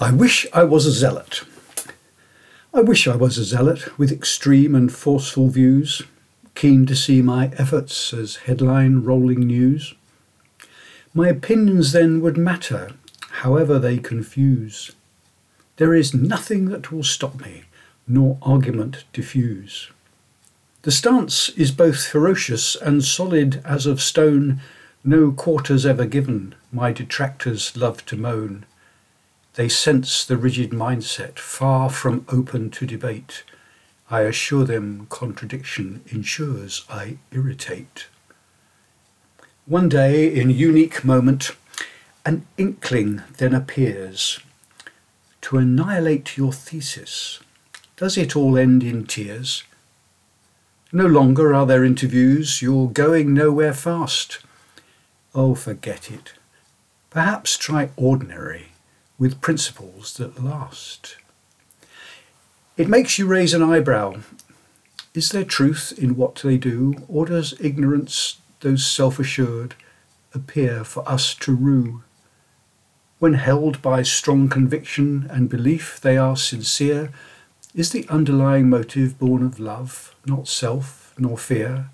I wish I was a zealot. I wish I was a zealot with extreme and forceful views, keen to see my efforts as headline rolling news. My opinions then would matter, however they confuse. There is nothing that will stop me, nor argument diffuse. The stance is both ferocious and solid as of stone, no quarters ever given, my detractors love to moan. They sense the rigid mindset, far from open to debate. I assure them contradiction ensures I irritate. One day, in unique moment, an inkling then appears to annihilate your thesis. Does it all end in tears? No longer are there interviews, you're going nowhere fast. Oh, forget it. Perhaps try ordinary, with principles that last. It makes you raise an eyebrow. Is there truth in what they do, or does ignorance, those self-assured, appear for us to rue? When held by strong conviction and belief they are sincere, is the underlying motive born of love, not self nor fear?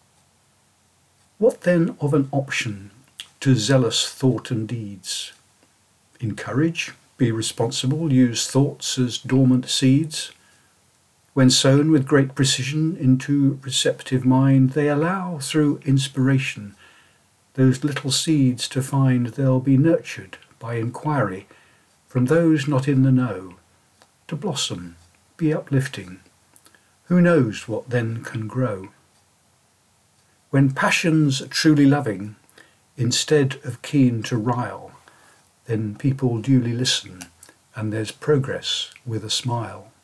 What then of an option to zealous thought and deeds? Encourage, be responsible, use thoughts as dormant seeds. When sown with great precision into receptive mind, they allow, through inspiration, those little seeds to find they'll be nurtured by inquiry from those not in the know, to blossom, be uplifting. Who knows what then can grow? When passion's truly loving, instead of keen to rile, then people duly listen, and there's progress with a smile.